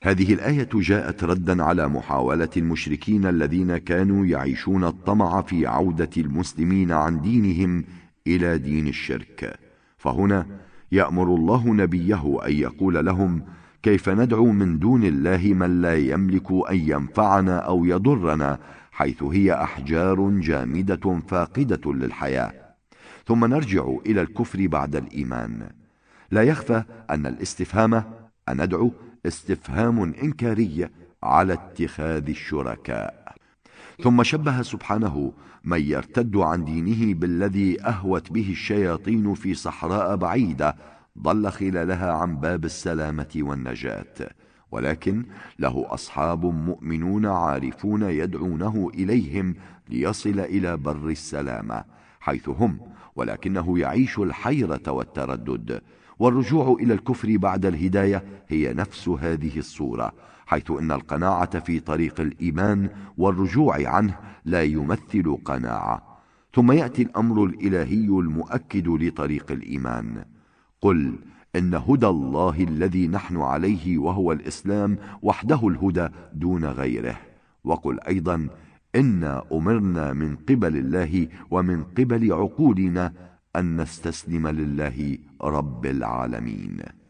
هذه الآية جاءت ردا على محاولة المشركين الذين كانوا يعيشون الطمع في عودة المسلمين عن دينهم إلى دين الشرك. فهنا يأمر الله نبيه أن يقول لهم: كيف ندعو من دون الله من لا يملك أن ينفعنا أو يضرنا، حيث هي أحجار جامدة فاقدة للحياة، ثم نرجع إلى الكفر بعد الإيمان؟ لا يخفى أن الاستفهام أندعو استفهام إنكاري على اتخاذ الشركاء. ثم شبه سبحانه من يرتد عن دينه بالذي أهوت به الشياطين في صحراء بعيدة ضل خلالها عن باب السلامة والنجاة، ولكن له أصحاب مؤمنون عارفون يدعونه إليهم ليصل إلى بر السلامة حيث هم، ولكنه يعيش الحيرة والتردد. والرجوع إلى الكفر بعد الهداية هي نفس هذه الصورة، حيث إن القناعة في طريق الإيمان والرجوع عنه لا يمثل قناعة. ثم يأتي الأمر الإلهي المؤكد لطريق الإيمان: قل إن هدى الله الذي نحن عليه وهو الإسلام وحده الهدى دون غيره. وقل أيضا: إنا أمرنا من قبل الله ومن قبل عقولنا أن نستسلم لله رب العالمين.